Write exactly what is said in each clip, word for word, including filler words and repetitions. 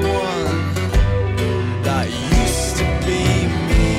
everyone that used to be me.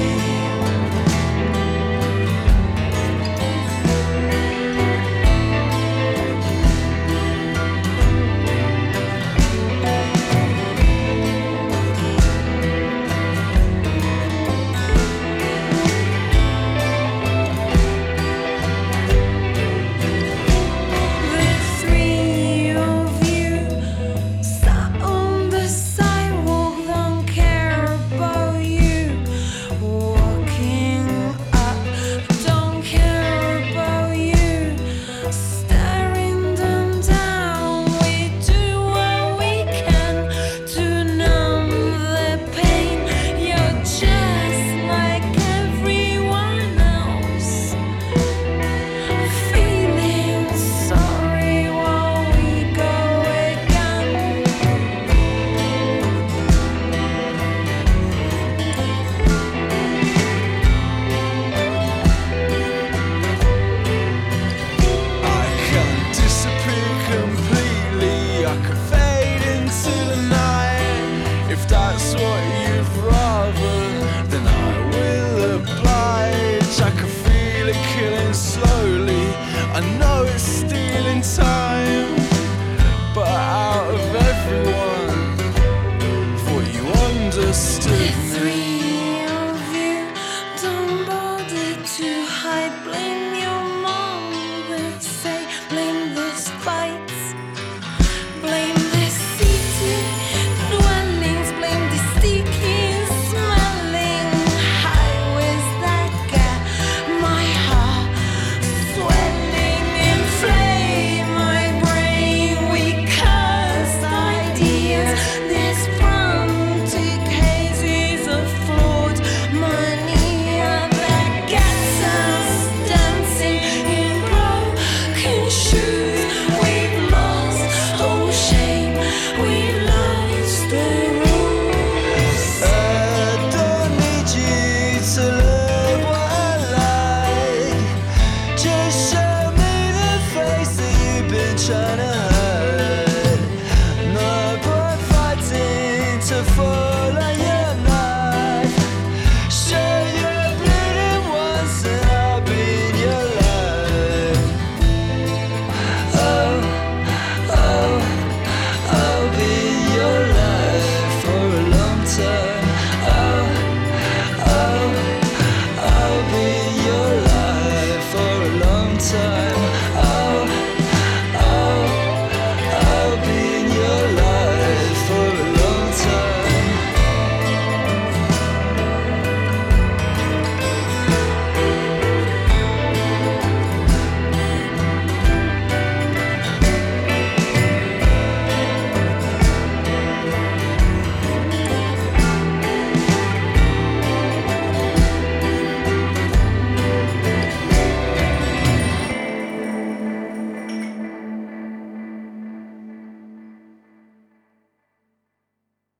That's what you'd rather, then I will oblige. I can feel it killing slowly, I know it's stealing time, but out of everyone, thought you understood me. The three of you don't bother to hide. Blame your mom, will say. Blame those fights, blame this city dwellings, blame the stinking, smelling highways that got my heart swelling. Inflame my brain with cursed ideas. This frantic hazes of flawed mania that gets us dancing in broken shoes. We've lost all shame, we've lost the rules. I don't need you to love what I like. Just show me the face that you've been trying to hide. No point fighting to fall.